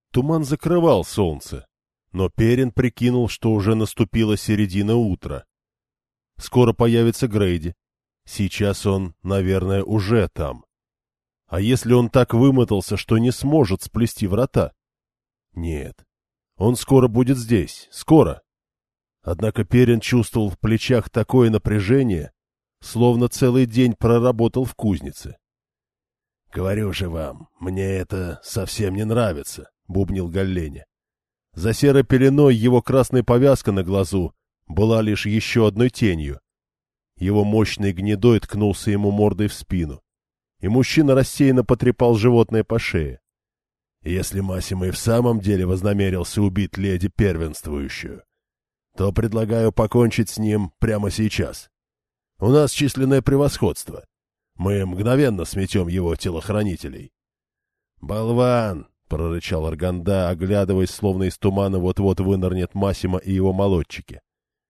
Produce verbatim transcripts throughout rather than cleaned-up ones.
Туман закрывал солнце, но Перин прикинул, что уже наступила середина утра. Скоро появится Грейди. Сейчас он, наверное, уже там. А если он так вымотался, что не сможет сплести врата? Нет, он скоро будет здесь, скоро. Однако Перин чувствовал в плечах такое напряжение, словно целый день проработал в кузнице. — Говорю же вам, мне это совсем не нравится, — бубнил Галлене. За серой пеленой его красная повязка на глазу была лишь еще одной тенью. Его мощный гнедой ткнулся ему мордой в спину, и мужчина рассеянно потрепал животное по шее. Если Массимо и в самом деле вознамерился убить леди первенствующую, то предлагаю покончить с ним прямо сейчас. У нас численное превосходство. Мы мгновенно сметем его телохранителей. — Болван! — прорычал Арганда, оглядываясь, словно из тумана вот-вот вынырнет Массимо и его молодчики.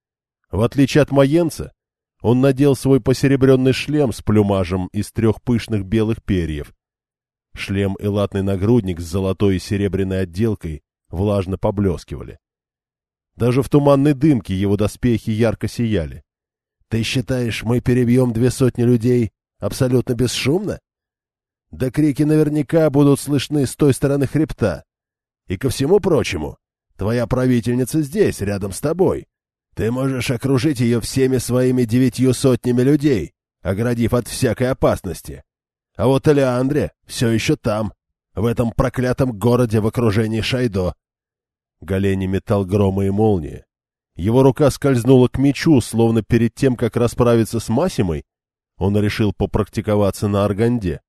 В отличие от Маенца, он надел свой посеребренный шлем с плюмажем из трех пышных белых перьев. Шлем и латный нагрудник с золотой и серебряной отделкой влажно поблескивали. Даже в туманной дымке его доспехи ярко сияли. — Ты считаешь, мы перебьем две сотни людей абсолютно бесшумно? Да крики наверняка будут слышны с той стороны хребта. И ко всему прочему, твоя правительница здесь, рядом с тобой. Ты можешь окружить ее всеми своими девятью сотнями людей, оградив от всякой опасности. А вот Элеандре все еще там, в этом проклятом городе в окружении Шайдо. Галени метал грома и молнии. Его рука скользнула к мечу, словно перед тем, как расправиться с Массимой, он решил попрактиковаться на Арганде.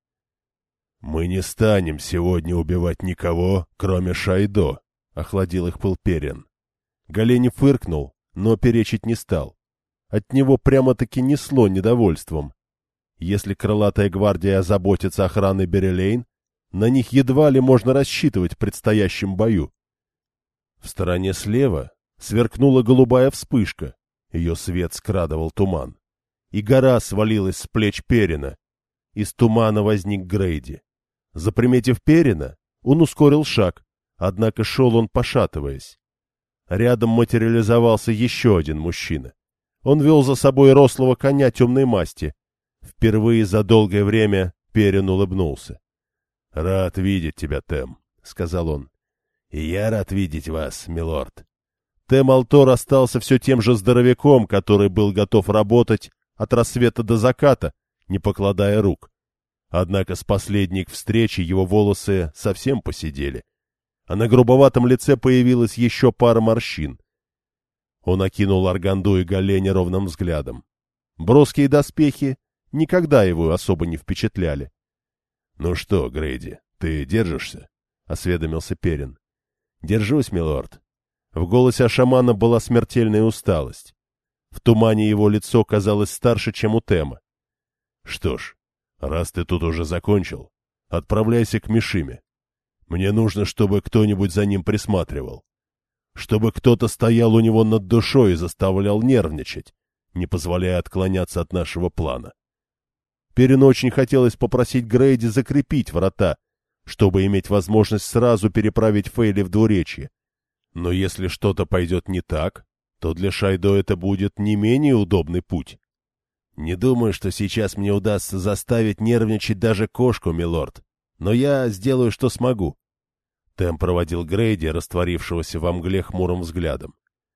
— Мы не станем сегодня убивать никого, кроме Шайдо, — охладил их пыл Перин. Галени фыркнул, но перечить не стал. От него прямо-таки несло недовольством. Если крылатая гвардия озаботится охраной Берелейн, на них едва ли можно рассчитывать в предстоящем бою. В стороне слева сверкнула голубая вспышка, ее свет скрадывал туман. И гора свалилась с плеч Перина. Из тумана возник Грейди. Заприметив Перина, он ускорил шаг, однако шел он пошатываясь. Рядом материализовался еще один мужчина. Он вел за собой рослого коня темной масти. Впервые за долгое время Перин улыбнулся. — Рад видеть тебя, Тем, — сказал он. — И я рад видеть вас, милорд. Тем Алтор остался все тем же здоровяком, который был готов работать от рассвета до заката, не покладая рук. Однако с последней встречи его волосы совсем поседели, а на грубоватом лице появилась еще пара морщин. Он окинул Арганду и Галлене ровным взглядом. Броские доспехи никогда его особо не впечатляли. — Ну что, Грейди, ты держишься? — осведомился Перин. — Держусь, милорд. В голосе шамана была смертельная усталость. В тумане его лицо казалось старше, чем у Тема. — Что ж, раз ты тут уже закончил, отправляйся к Мишиме. Мне нужно, чтобы кто-нибудь за ним присматривал. Чтобы кто-то стоял у него над душой и заставлял нервничать, не позволяя отклоняться от нашего плана. Перину очень хотелось попросить Грейди закрепить врата, чтобы иметь возможность сразу переправить Фейли в двуречье. Но если что-то пойдет не так, то для Шайдо это будет не менее удобный путь. Не думаю, что сейчас мне удастся заставить нервничать даже кошку, милорд, но я сделаю, что смогу. Тем проводил Грейди, растворившегося во мгле хмурым взглядом.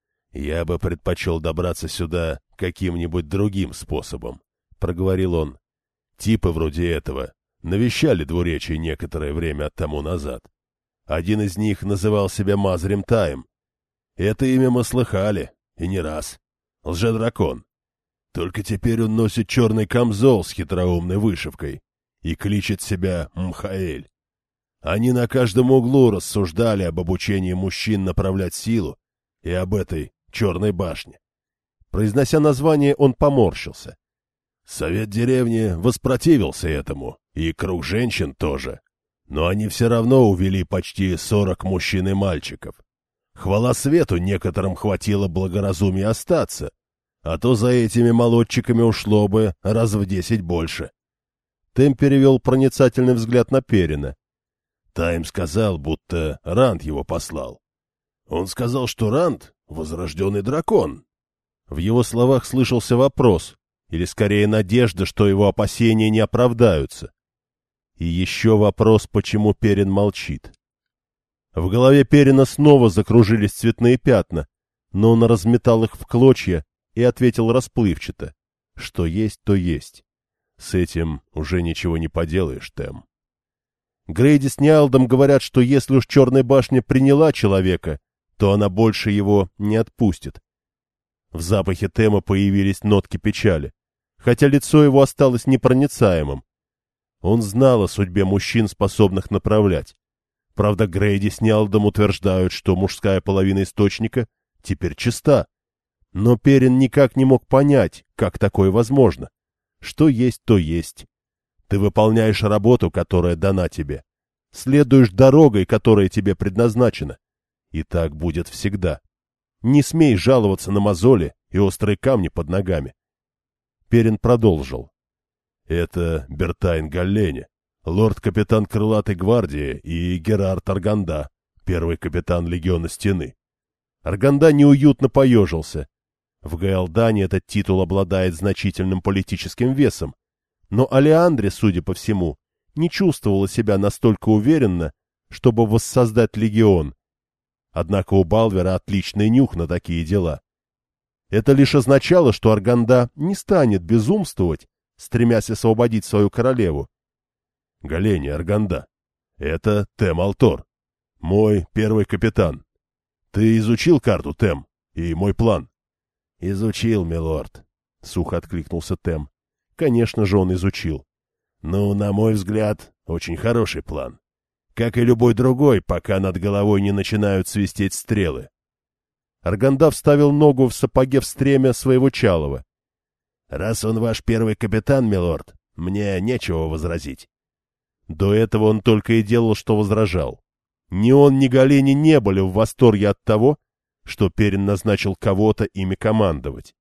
Я бы предпочел добраться сюда каким-нибудь другим способом, — проговорил он. Типы вроде этого навещали двуречье некоторое время тому назад. Один из них называл себя Мазрем Таем. Это имя мы слыхали, и не раз. Лжедракон. Только теперь он носит черный камзол с хитроумной вышивкой и кличет себя Мхаэль. Они на каждом углу рассуждали об обучении мужчин направлять силу и об этой черной башне. Произнося название, он поморщился. Совет деревни воспротивился этому, и круг женщин тоже. Но они все равно увели почти сорок мужчин и мальчиков. Хвала свету, некоторым хватило благоразумия остаться, а то за этими молодчиками ушло бы раз в десять больше. Тем перевел проницательный взгляд на Перина. Тайм сказал, будто Ранд его послал. Он сказал, что Ранд — возрожденный дракон. В его словах слышался вопрос, или скорее надежда, что его опасения не оправдаются. И еще вопрос, почему Перин молчит. В голове Перина снова закружились цветные пятна, но он разметал их в клочья и ответил расплывчато: что есть, то есть. С этим уже ничего не поделаешь, Тем. Грейди с Ниалдом говорят, что если уж Черная башня приняла человека, то она больше его не отпустит. В запахе Тема появились нотки печали, хотя лицо его осталось непроницаемым. Он знал о судьбе мужчин, способных направлять. Правда, Грейди с Ниалдом утверждают, что мужская половина источника теперь чиста. Но Перин никак не мог понять, как такое возможно. Что есть, то есть. Ты выполняешь работу, которая дана тебе. Следуешь дорогой, которая тебе предназначена. И так будет всегда. Не смей жаловаться на мозоли и острые камни под ногами. Перин продолжил. Это Бертайн Галлене, лорд-капитан Крылатой гвардии, и Герард Арганда, первый капитан Легиона Стены. Арганда неуютно поежился. В Гаэлдане этот титул обладает значительным политическим весом, но Алеандре, судя по всему, не чувствовала себя настолько уверенно, чтобы воссоздать легион. Однако у Балвера отличный нюх на такие дела. Это лишь означало, что Арганда не станет безумствовать, стремясь освободить свою королеву. Галени, Арганда, это Тем Алтор, мой первый капитан. Ты изучил карту, Тем, и мой план? — Изучил, милорд, — сухо откликнулся Тем. Конечно же, он изучил. Ну, на мой взгляд, очень хороший план. Как и любой другой, пока над головой не начинают свистеть стрелы. Арганда вставил ногу в сапоге в стремя своего чалова. — Раз он ваш первый капитан, милорд, мне нечего возразить. До этого он только и делал, что возражал. Ни он, ни Галени не были в восторге от того, что Перин назначил кого-то ими командовать.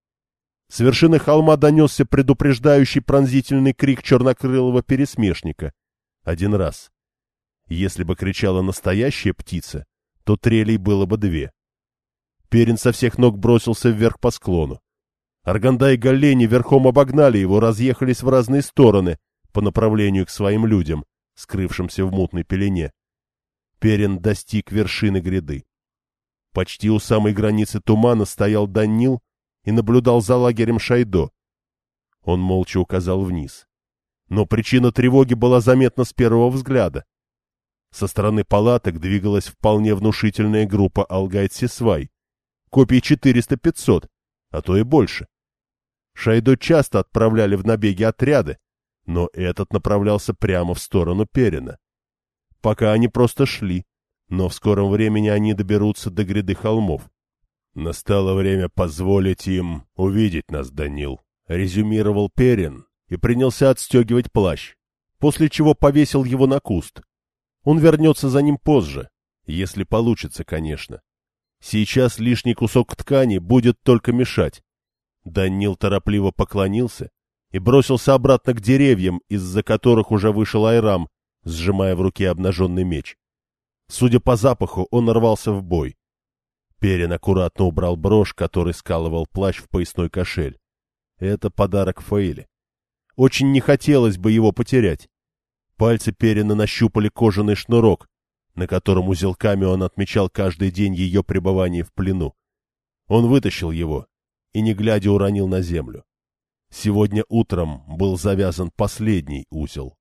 С вершины холма донесся предупреждающий пронзительный крик чернокрылого пересмешника. Один раз. Если бы кричала настоящая птица, то трелей было бы две. Перин со всех ног бросился вверх по склону. Арганда и Галлени верхом обогнали его, разъехались в разные стороны по направлению к своим людям, скрывшимся в мутной пелене. Перин достиг вершины гряды. Почти у самой границы тумана стоял Данил и наблюдал за лагерем Шайдо. Он молча указал вниз. Но причина тревоги была заметна с первого взгляда. Со стороны палаток двигалась вполне внушительная группа Алгайт-Сесвай. Копий четыреста-пятьсот, а то и больше. Шайдо часто отправляли в набеги отряды, но этот направлялся прямо в сторону Перина. Пока они просто шли, но в скором времени они доберутся до гряды холмов. «Настало время позволить им увидеть нас, Данил», — резюмировал Перин и принялся отстегивать плащ, после чего повесил его на куст. Он вернется за ним позже, если получится, конечно. Сейчас лишний кусок ткани будет только мешать. Данил торопливо поклонился и бросился обратно к деревьям, из-за которых уже вышел Айрам, сжимая в руке обнаженный меч. Судя по запаху, он рвался в бой. Перин аккуратно убрал брошь, который скалывал плащ в поясной кошель. Это подарок Фаэле. Очень не хотелось бы его потерять. Пальцы Перина нащупали кожаный шнурок, на котором узелками он отмечал каждый день ее пребывания в плену. Он вытащил его и, не глядя, уронил на землю. Сегодня утром был завязан последний узел.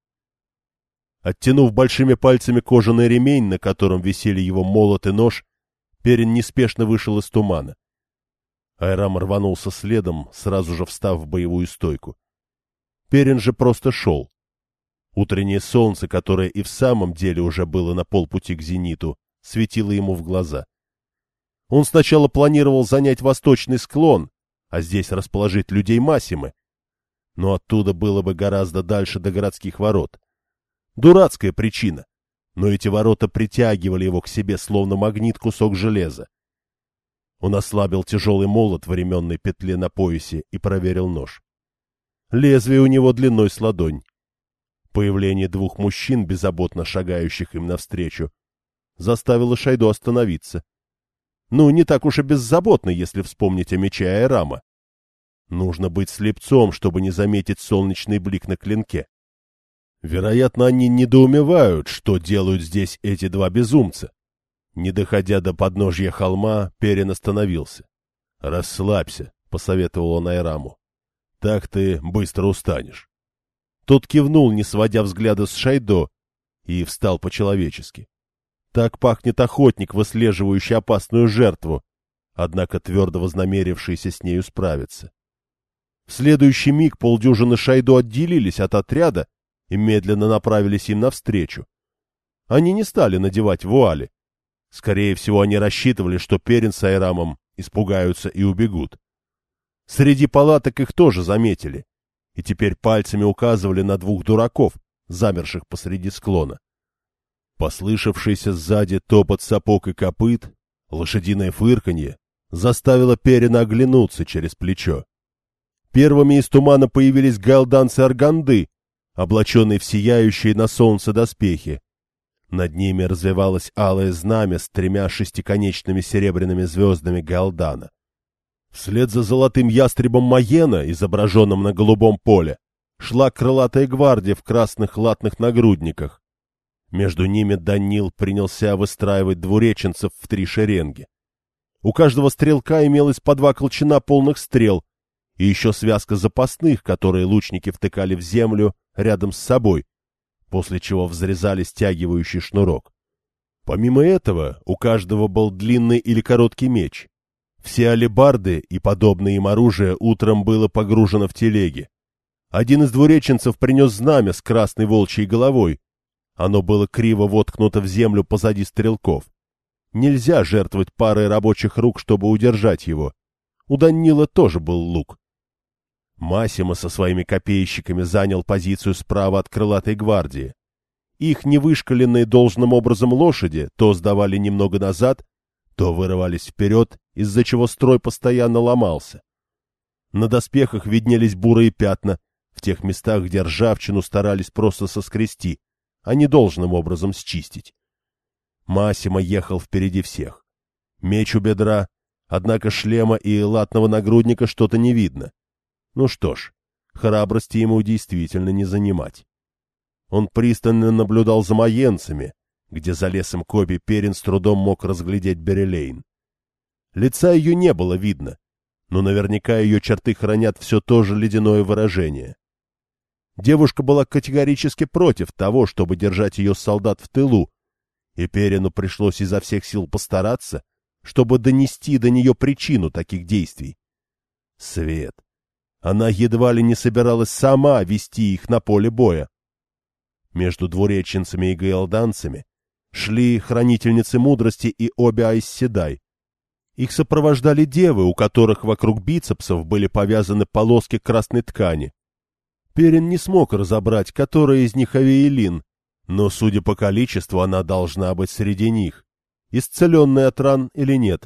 Оттянув большими пальцами кожаный ремень, на котором висели его молот и нож, Перин неспешно вышел из тумана. Айрам рванулся следом, сразу же встав в боевую стойку. Перин же просто шел. Утреннее солнце, которое и в самом деле уже было на полпути к зениту, светило ему в глаза. Он сначала планировал занять восточный склон, а здесь расположить людей Массимы, но оттуда было бы гораздо дальше до городских ворот. Дурацкая причина, но эти ворота притягивали его к себе, словно магнит кусок железа. Он ослабил тяжелый молот в ременной петле на поясе и проверил нож. Лезвие у него длиной с ладонь. Появление двух мужчин, беззаботно шагающих им навстречу, заставило Шайдо остановиться. Ну, не так уж и беззаботно, если вспомнить о мече Айрама. Нужно быть слепцом, чтобы не заметить солнечный блик на клинке. Вероятно, они недоумевают, что делают здесь эти два безумца. Не доходя до подножья холма, Перин остановился. — Расслабься, — посоветовал он Айраму. — Так ты быстро устанешь. Тот кивнул, не сводя взгляда с Шайдо, и встал по-человечески. Так пахнет охотник, выслеживающий опасную жертву, однако твердо вознамерившийся с нею справиться. В следующий миг полдюжины Шайдо отделились от отряда и медленно направились им навстречу. Они не стали надевать вуали. Скорее всего, они рассчитывали, что Перин с Айрамом испугаются и убегут. Среди палаток их тоже заметили, и теперь пальцами указывали на двух дураков, замерших посреди склона. Послышавшийся сзади топот сапог и копыт, лошадиное фырканье, заставило Перина оглянуться через плечо. Первыми из тумана появились гаэлданцы-арганды, облаченные в сияющие на солнце доспехи. Над ними развивалось алое знамя с тремя шестиконечными серебряными звездами Гаэлдана. Вслед за золотым ястребом Маена, изображенным на голубом поле, шла крылатая гвардия в красных латных нагрудниках. Между ними Данил принялся выстраивать двуреченцев в три шеренги. У каждого стрелка имелось по два колчана полных стрел и еще связка запасных, которые лучники втыкали в землю рядом с собой, после чего взрезали стягивающий шнурок. Помимо этого, у каждого был длинный или короткий меч. Все алебарды и подобное им оружие утром было погружено в телеги. Один из двуреченцев принес знамя с красной волчьей головой. Оно было криво воткнуто в землю позади стрелков. Нельзя жертвовать парой рабочих рук, чтобы удержать его. У Данила тоже был лук. Массимо со своими копейщиками занял позицию справа от крылатой гвардии. Их невышкаленные должным образом лошади то сдавали немного назад, то вырывались вперед, из-за чего строй постоянно ломался. На доспехах виднелись бурые пятна, в тех местах, где ржавчину старались просто соскрести, а не должным образом счистить. Массимо ехал впереди всех. Меч у бедра, однако шлема и латного нагрудника что-то не видно. Ну что ж, храбрости ему действительно не занимать. Он пристально наблюдал за маенцами, где за лесом копий Перин с трудом мог разглядеть Берелейн. Лица ее не было видно, но наверняка ее черты хранят все то же ледяное выражение. Девушка была категорически против того, чтобы держать ее солдат в тылу, и Перину пришлось изо всех сил постараться, чтобы донести до нее причину таких действий. Свет! Она едва ли не собиралась сама вести их на поле боя. Между двуреченцами и гаэлданцами шли хранительницы мудрости и обе Айсседай. Их сопровождали девы, у которых вокруг бицепсов были повязаны полоски красной ткани. Перин не смог разобрать, которая из них Авейлин, но, судя по количеству, она должна быть среди них, исцеленная от ран или нет.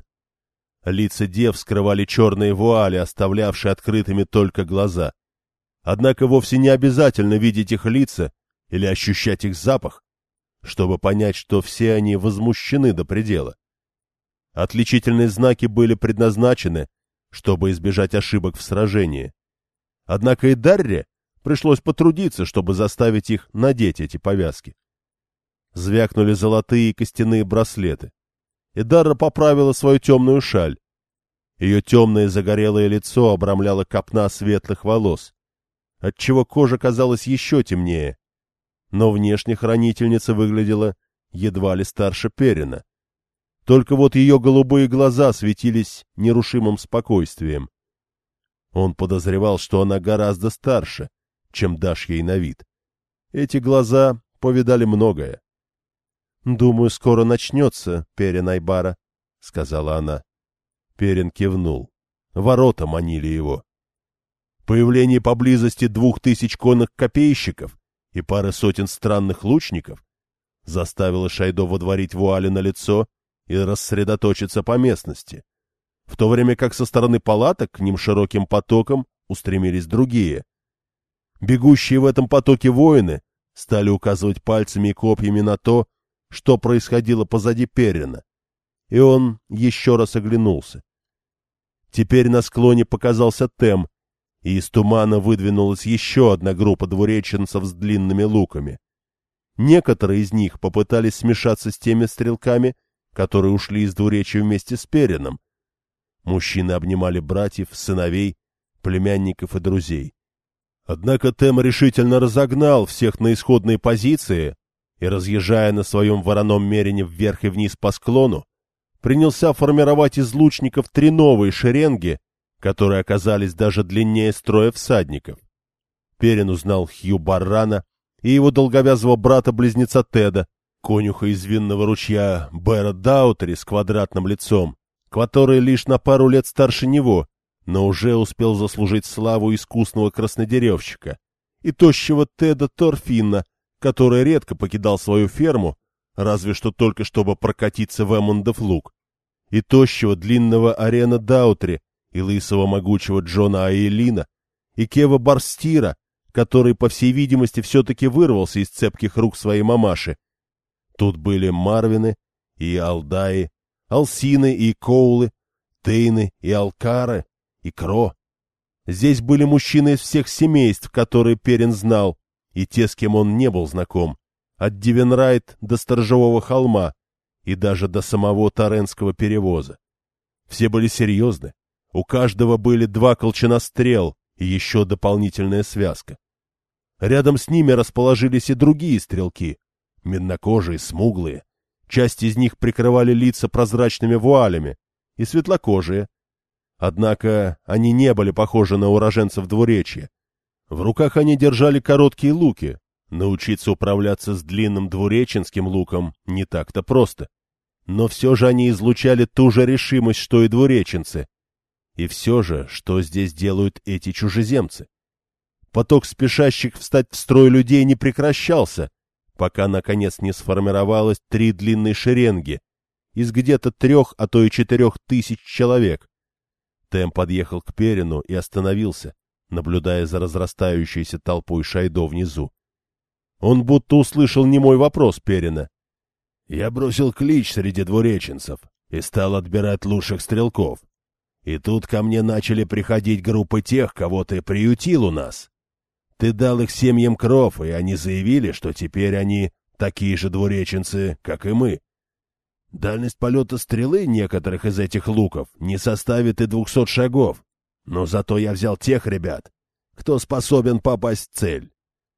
Лица дев скрывали черные вуали, оставлявшие открытыми только глаза. Однако вовсе не обязательно видеть их лица или ощущать их запах, чтобы понять, что все они возмущены до предела. Отличительные знаки были предназначены, чтобы избежать ошибок в сражении. Однако и Дарре пришлось потрудиться, чтобы заставить их надеть эти повязки. Звякнули золотые и костяные браслеты. И Дарра поправила свою темную шаль. Ее темное загорелое лицо обрамляло копна светлых волос, отчего кожа казалась еще темнее. Но внешне хранительница выглядела едва ли старше Перина. Только вот ее голубые глаза светились нерушимым спокойствием. Он подозревал, что она гораздо старше, чем дашь ей на вид. Эти глаза повидали многое. — Думаю, скоро начнется, Перин Айбара, — сказала она. Перин кивнул. Ворота манили его. Появление поблизости двух тысяч конных копейщиков и пары сотен странных лучников заставило Шайдо водворить вуали на лицо и рассредоточиться по местности, в то время как со стороны палаток к ним широким потоком устремились другие. Бегущие в этом потоке воины стали указывать пальцами и копьями на то, что происходило позади Перина, и он еще раз оглянулся. Теперь на склоне показался Тем, и из тумана выдвинулась еще одна группа двуреченцев с длинными луками. Некоторые из них попытались смешаться с теми стрелками, которые ушли из двуречья вместе с Перином. Мужчины обнимали братьев, сыновей, племянников и друзей. Однако Тем решительно разогнал всех на исходные позиции и, разъезжая на своем вороном мерине вверх и вниз по склону, принялся формировать из лучников три новые шеренги, которые оказались даже длиннее строя всадников. Перин узнал Хью Баррана и его долговязого брата-близнеца Теда, конюха из винного ручья Бэра Даутери с квадратным лицом, который лишь на пару лет старше него, но уже успел заслужить славу искусного краснодеревщика, и тощего Теда Торфинна, который редко покидал свою ферму, разве что только чтобы прокатиться в Эммондов луг, и тощего длинного Арена Даутри, и лысого могучего Джона Аэлина, и Кева Барстира, который, по всей видимости, все-таки вырвался из цепких рук своей мамаши. Тут были Марвины и Алдаи, Алсины и Коулы, Тейны и Алкары, и Кро. Здесь были мужчины из всех семейств, которые Перин знал, и те, с кем он не был знаком, от Дивенрайт до Сторожевого холма и даже до самого Таренского перевоза. Все были серьезны, у каждого были два колчана стрел и еще дополнительная связка. Рядом с ними расположились и другие стрелки, меднокожие, смуглые. Часть из них прикрывали лица прозрачными вуалями, и светлокожие. Однако они не были похожи на уроженцев двуречья. В руках они держали короткие луки. Научиться управляться с длинным двуреченским луком не так-то просто. Но все же они излучали ту же решимость, что и двуреченцы. И все же, что здесь делают эти чужеземцы? Поток спешащих встать в строй людей не прекращался, пока, наконец, не сформировалось три длинные шеренги из где-то трех, а то и четырех тысяч человек. Тем подъехал к Перину и остановился, наблюдая за разрастающейся толпой Шайдо внизу. Он будто услышал немой вопрос Перина. «Я бросил клич среди двуреченцев и стал отбирать лучших стрелков. И тут ко мне начали приходить группы тех, кого ты приютил у нас. Ты дал их семьям кров, и они заявили, что теперь они такие же двуреченцы, как и мы. Дальность полета стрелы некоторых из этих луков не составит и двухсот шагов, но зато я взял тех ребят, кто способен попасть в цель».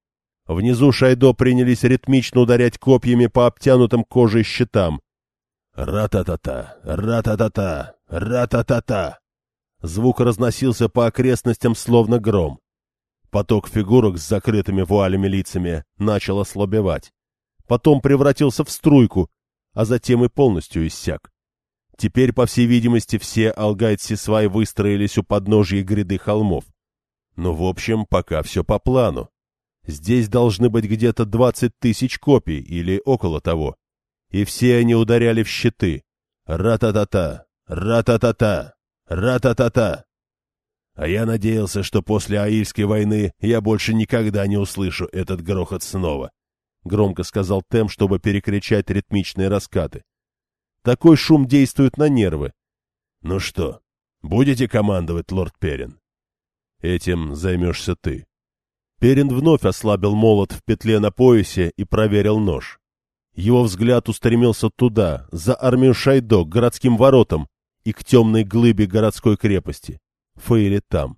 Внизу Шайдо принялись ритмично ударять копьями по обтянутым кожей щитам. Ра-та-та-та, ра-та-та-та, ра-та-та-та. Звук разносился по окрестностям словно гром. Поток фигурок с закрытыми вуалями лицами начал ослабевать. Потом превратился в струйку, а затем и полностью иссяк. Теперь, по всей видимости, все Алгайт-Сисвай выстроились у подножья гряды холмов. Но, в общем, пока все по плану. Здесь должны быть где-то двадцать тысяч копий или около того. И все они ударяли в щиты. Ра-та-та-та, ра-та-та-та, ра-та-та-та. А я надеялся, что после Аильской войны я больше никогда не услышу этот грохот снова, — громко сказал Тем, чтобы перекричать ритмичные раскаты. Такой шум действует на нервы. — Ну что, будете командовать, лорд Перин? — Этим займешься ты. Перин вновь ослабил молот в петле на поясе и проверил нож. Его взгляд устремился туда, за армию Шайдо, к городским воротам и к темной глыбе городской крепости. Фейли там.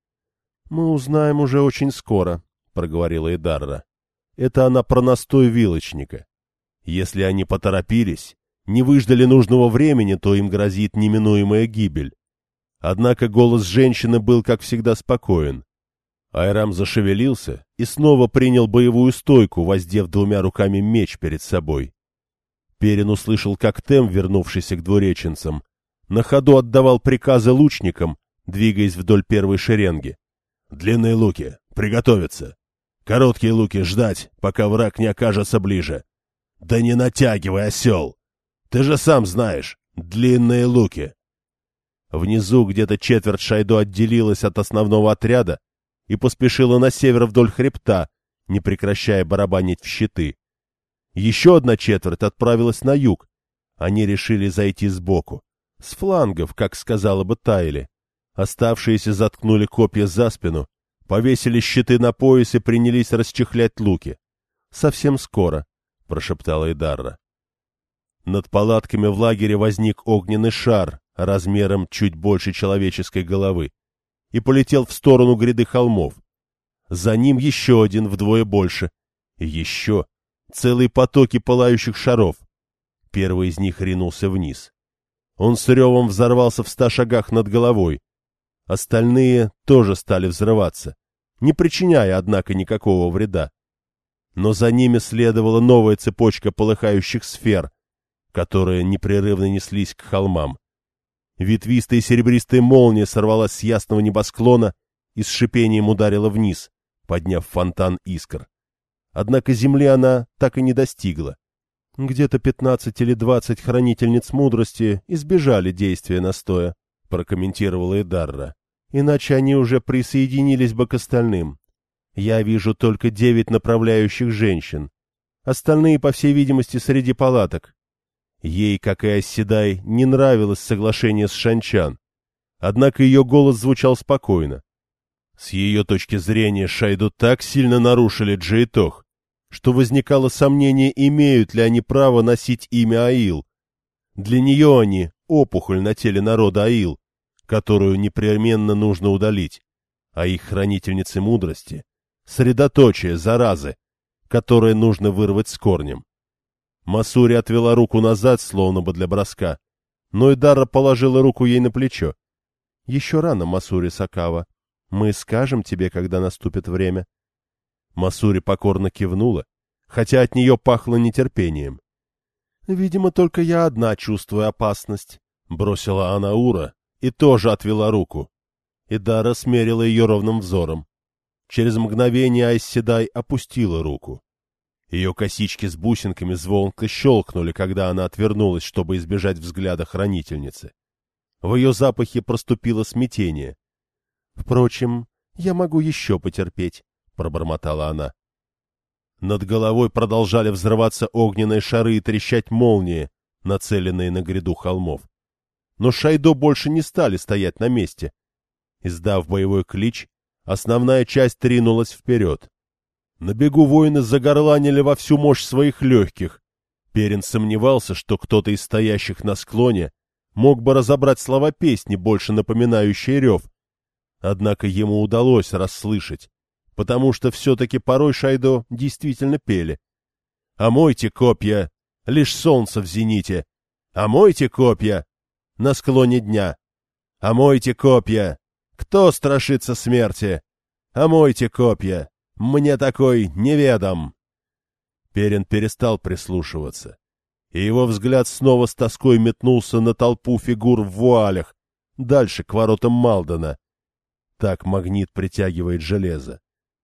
— Мы узнаем уже очень скоро, — проговорила Эдарра. Это она про настой вилочника. Если они поторопились, не выждали нужного времени, то им грозит неминуемая гибель. Однако голос женщины был, как всегда, спокоен. Айрам зашевелился и снова принял боевую стойку, воздев двумя руками меч перед собой. Перин услышал, как Тем, вернувшийся к двуреченцам, на ходу отдавал приказы лучникам, двигаясь вдоль первой шеренги. «Длинные луки, приготовиться! Короткие луки ждать, пока враг не окажется ближе! Да не натягивай, осел! Ты же сам знаешь, длинные луки!» Внизу где-то четверть Шайдо отделилась от основного отряда и поспешила на север вдоль хребта, не прекращая барабанить в щиты. Еще одна четверть отправилась на юг. Они решили зайти сбоку. С флангов, как сказала бы Тайли. Оставшиеся заткнули копья за спину, повесили щиты на пояс и принялись расчехлять луки. «Совсем скоро», — прошептала Идарра. Над палатками в лагере возник огненный шар размером чуть больше человеческой головы и полетел в сторону гряды холмов. За ним еще один вдвое больше. И еще целые потоки пылающих шаров. Первый из них ринулся вниз. Он с ревом взорвался в ста шагах над головой. Остальные тоже стали взрываться, не причиняя, однако, никакого вреда. Но за ними следовала новая цепочка полыхающих сфер, которые непрерывно неслись к холмам. Ветвистая серебристая молния сорвалась с ясного небосклона и с шипением ударила вниз, подняв фонтан искр. Однако земли она так и не достигла. «Где-то пятнадцать или двадцать хранительниц мудрости избежали действия настоя», — прокомментировала Идарра. «Иначе они уже присоединились бы к остальным. Я вижу только девять направляющих женщин. Остальные, по всей видимости, среди палаток». Ей, как и Асседай, не нравилось соглашение с Шанчан. Однако ее голос звучал спокойно. С ее точки зрения Шайду так сильно нарушили Джейтох, что возникало сомнение, имеют ли они право носить имя Аил. Для нее они — опухоль на теле народа Аил, которую непременно нужно удалить, а их хранительницы мудрости — средоточие заразы, которое нужно вырвать с корнем. Масури отвела руку назад, словно бы для броска, но Идарра положила руку ей на плечо. — Еще рано, Масури Сакава. Мы скажем тебе, когда наступит время. Масури покорно кивнула, хотя от нее пахло нетерпением. — Видимо, только я одна чувствую опасность, — бросила она Ура и тоже отвела руку. Идарра смерила ее ровным взором. Через мгновение Айсседай опустила руку. Ее косички с бусинками звонко щелкнули, когда она отвернулась, чтобы избежать взгляда хранительницы. В ее запахе проступило смятение. — Впрочем, я могу еще потерпеть, — пробормотала она. Над головой продолжали взрываться огненные шары и трещать молнии, нацеленные на гряду холмов. Но Шайдо больше не стали стоять на месте. Издав боевой клич, основная часть ринулась вперед. На бегу воины загорланили во всю мощь своих легких. Перин сомневался, что кто-то из стоящих на склоне мог бы разобрать слова песни, больше напоминающие рев. Однако ему удалось расслышать, потому что все-таки порой Шайдо действительно пели. «Омойте копья, лишь солнце в зените! Омойте копья на склоне дня! Омойте копья! Кто страшится смерти? Омойте копья! Мне такой неведом!» Перин перестал прислушиваться, и его взгляд снова с тоской метнулся на толпу фигур в вуалях, дальше к воротам Малдена. Так магнит притягивает железо.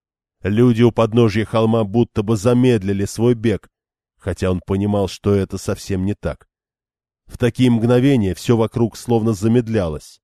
Люди у подножья холма будто бы замедлили свой бег, хотя он понимал, что это совсем не так. В такие мгновения все вокруг словно замедлялось.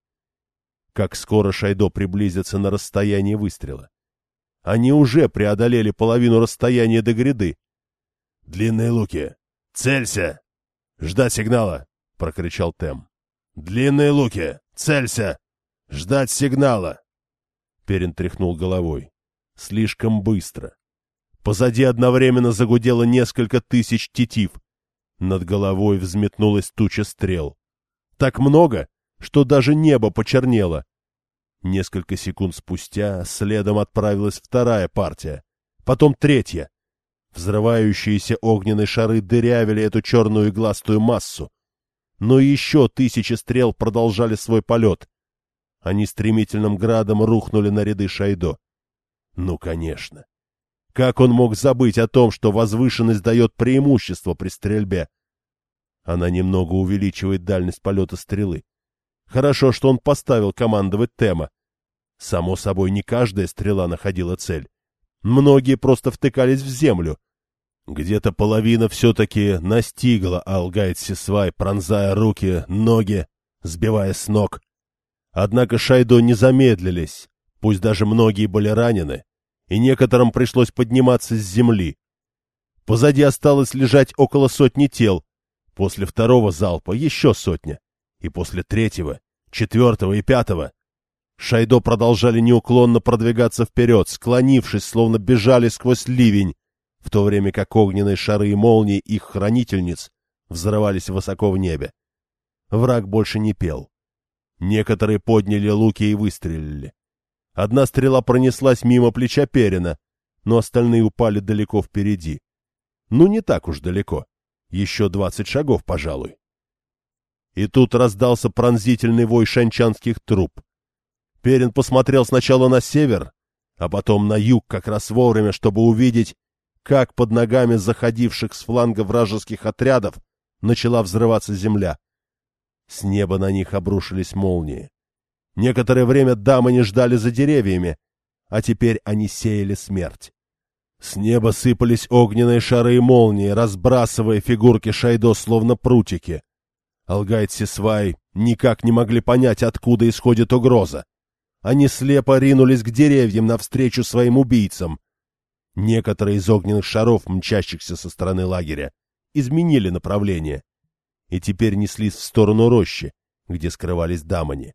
Как скоро Шайдо приблизится на расстояние выстрела? Они уже преодолели половину расстояния до гряды. — Длинные луки! Целься! Ждать сигнала! — прокричал Тем. — Длинные луки! Целься! Ждать сигнала! Перин тряхнул головой. Слишком быстро. Позади одновременно загудело несколько тысяч тетив. Над головой взметнулась туча стрел. Так много, что даже небо почернело. Несколько секунд спустя следом отправилась вторая партия, потом третья. Взрывающиеся огненные шары дырявили эту черную игластую массу. Но еще тысячи стрел продолжали свой полет. Они стремительным градом рухнули на ряды Шайдо. Ну, конечно. Как он мог забыть о том, что возвышенность дает преимущество при стрельбе? Она немного увеличивает дальность полета стрелы. Хорошо, что он поставил командовать Тема. Само собой, не каждая стрела находила цель. Многие просто втыкались в землю. Где-то половина все-таки настигла Алгайт Сисвай, пронзая руки, ноги, сбивая с ног. Однако Шайдо не замедлились, пусть даже многие были ранены, и некоторым пришлось подниматься с земли. Позади осталось лежать около сотни тел, после второго залпа еще сотня, и после третьего, четвертого и пятого. Шайдо продолжали неуклонно продвигаться вперед, склонившись, словно бежали сквозь ливень, в то время как огненные шары и молнии их хранительниц взрывались высоко в небе. Враг больше не пел. Некоторые подняли луки и выстрелили. Одна стрела пронеслась мимо плеча Перина, но остальные упали далеко впереди. Ну, не так уж далеко. Еще двадцать шагов, пожалуй. И тут раздался пронзительный вой шанчанских труб. Перин посмотрел сначала на север, а потом на юг как раз вовремя, чтобы увидеть, как под ногами заходивших с фланга вражеских отрядов начала взрываться земля. С неба на них обрушились молнии. Некоторое время дамы не ждали за деревьями, а теперь они сеяли смерть. С неба сыпались огненные шары и молнии, разбрасывая фигурки Шайдо словно прутики. Алгайт Сисвай никак не могли понять, откуда исходит угроза. Они слепо ринулись к деревьям навстречу своим убийцам. Некоторые из огненных шаров, мчащихся со стороны лагеря, изменили направление и теперь неслись в сторону рощи, где скрывались дамани.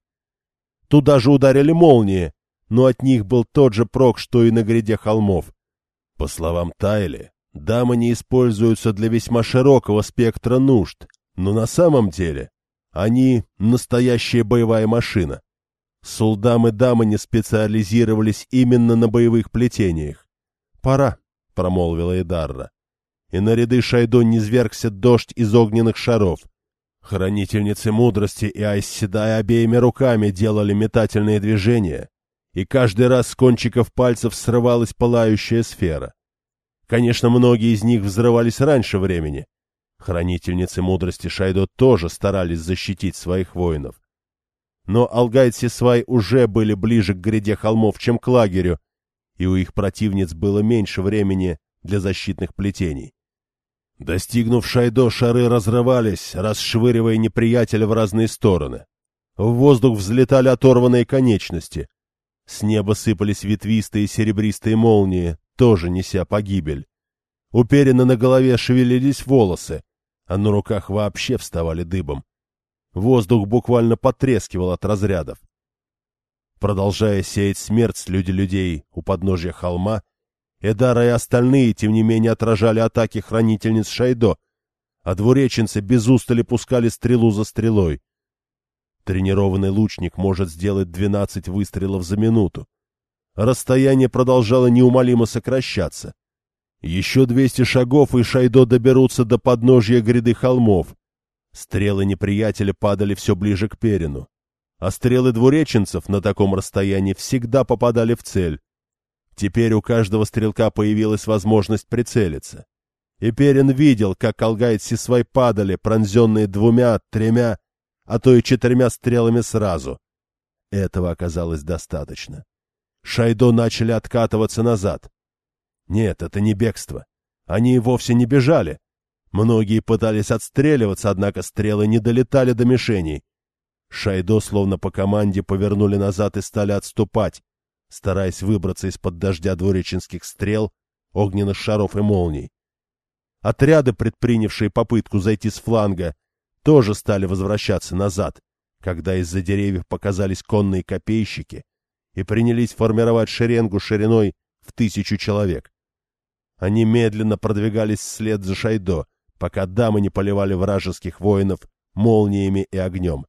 Туда же ударили молнии, но от них был тот же прок, что и на гряде холмов. По словам Тайли, дамани используются для весьма широкого спектра нужд, но на самом деле они настоящая боевая машина. Сулдам и дамани специализировались именно на боевых плетениях. «Пора», — промолвила Эдарра, и на ряды Шайдо низвергся дождь из огненных шаров. Хранительницы мудрости и Айсседай обеими руками делали метательные движения, и каждый раз с кончиков пальцев срывалась пылающая сфера. Конечно, многие из них взрывались раньше времени. Хранительницы мудрости Шайдо тоже старались защитить своих воинов. Но Алгайт Сисвай уже были ближе к гряде холмов, чем к лагерю, и у их противниц было меньше времени для защитных плетений. Достигнув Шайдо, шары разрывались, расшвыривая неприятеля в разные стороны. В воздух взлетали оторванные конечности. С неба сыпались ветвистые серебристые молнии, тоже неся погибель. У Перина на голове шевелились волосы, а на руках вообще вставали дыбом. Воздух буквально потрескивал от разрядов. Продолжая сеять смерть среди людей у подножья холма, Эдара и остальные, тем не менее, отражали атаки хранительниц Шайдо, а двуреченцы без устали пускали стрелу за стрелой. Тренированный лучник может сделать двенадцать выстрелов за минуту. Расстояние продолжало неумолимо сокращаться. Еще двести шагов, и Шайдо доберутся до подножья гряды холмов. Стрелы неприятеля падали все ближе к Перину, а стрелы двуреченцев на таком расстоянии всегда попадали в цель. Теперь у каждого стрелка появилась возможность прицелиться. И Перин видел, как Алгайт Сисвай падали, пронзенные двумя, тремя, а то и четырьмя стрелами сразу. Этого оказалось достаточно. Шайдо начали откатываться назад. Нет, это не бегство. Они вовсе не бежали. Многие пытались отстреливаться, однако стрелы не долетали до мишеней. Шайдо, словно по команде, повернули назад и стали отступать, стараясь выбраться из-под дождя двуреченских стрел, огненных шаров и молний. Отряды, предпринявшие попытку зайти с фланга, тоже стали возвращаться назад, когда из-за деревьев показались конные копейщики и принялись формировать шеренгу шириной в тысячу человек. Они медленно продвигались вслед за Шайдо, пока дамы не поливали вражеских воинов молниями и огнем.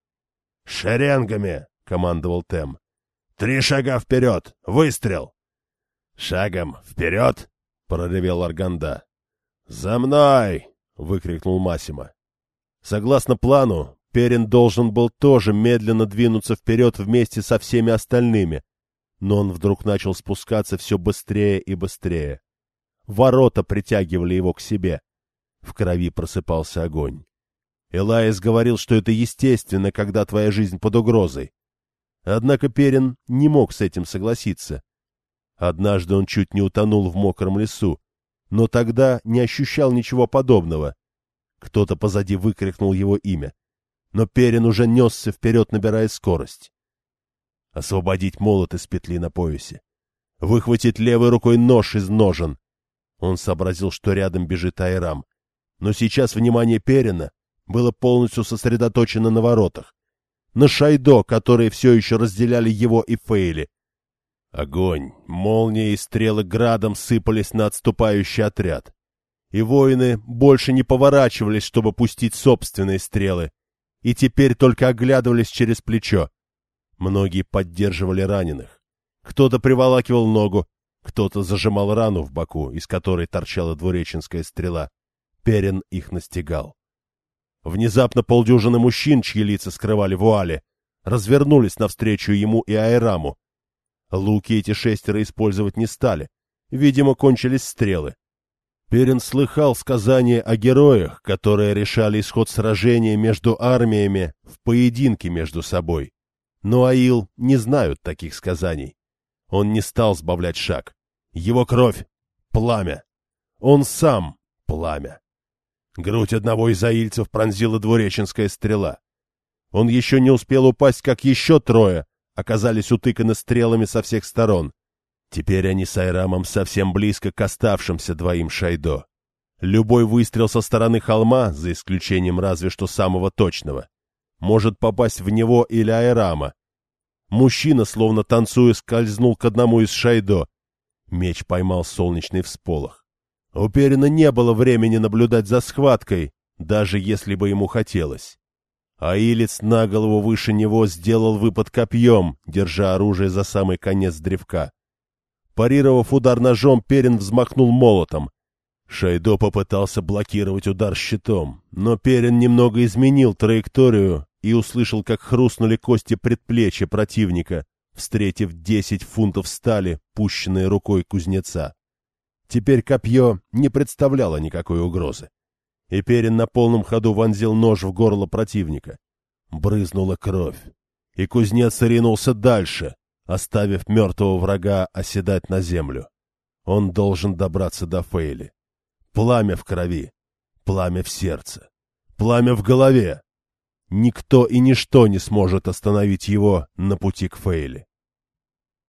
«Шеренгами!» — командовал Тем. «Три шага вперед! Выстрел!» «Шагом вперед!» — проревел Арганда. «За мной!» — выкрикнул Массимо. Согласно плану, Перин должен был тоже медленно двинуться вперед вместе со всеми остальными, но он вдруг начал спускаться все быстрее и быстрее. Ворота притягивали его к себе. В крови просыпался огонь. Элаис говорил, что это естественно, когда твоя жизнь под угрозой. Однако Перин не мог с этим согласиться. Однажды он чуть не утонул в мокром лесу, но тогда не ощущал ничего подобного. Кто-то позади выкрикнул его имя, но Перин уже несся вперед, набирая скорость. Освободить молот из петли на поясе. выхватить левой рукой нож из ножен. Он сообразил, что рядом бежит Айрам. Но сейчас внимание Перина было полностью сосредоточено на воротах, на Шайдо, которые все еще разделяли его и Фейли. Огонь, молнии и стрелы градом сыпались на отступающий отряд. И воины больше не поворачивались, чтобы пустить собственные стрелы, и теперь только оглядывались через плечо. Многие поддерживали раненых. Кто-то приволакивал ногу, кто-то зажимал рану в боку, из которой торчала двуреченская стрела. Перин их настигал. Внезапно полдюжины мужчин, чьи лица скрывали вуали, развернулись навстречу ему и Айраму. Луки эти шестеро использовать не стали. Видимо, кончились стрелы. Перин слыхал сказания о героях, которые решали исход сражения между армиями в поединке между собой. Но Аил не знают таких сказаний. Он не стал сбавлять шаг. Его кровь — пламя. Он сам — пламя. Грудь одного из аильцев пронзила двуреченская стрела. Он еще не успел упасть, как еще трое оказались утыканы стрелами со всех сторон. Теперь они с Айрамом совсем близко к оставшимся двоим Шайдо. Любой выстрел со стороны холма, за исключением разве что самого точного, может попасть в него или Айрама. Мужчина, словно танцуя, скользнул к одному из Шайдо. Меч поймал солнечный всполох. У Перина не было времени наблюдать за схваткой, даже если бы ему хотелось. Аилец на голову выше него сделал выпад копьем, держа оружие за самый конец древка. Парировав удар ножом, Перин взмахнул молотом. Шайдо попытался блокировать удар щитом, но Перин немного изменил траекторию и услышал, как хрустнули кости предплечья противника, встретив десять фунтов стали, пущенные рукой кузнеца. Теперь копье не представляло никакой угрозы. И Перин на полном ходу вонзил нож в горло противника. Брызнула кровь, и кузнец ринулся дальше, оставив мертвого врага оседать на землю. Он должен добраться до Фейли. Пламя в крови, пламя в сердце, пламя в голове. Никто и ничто не сможет остановить его на пути к Фейли.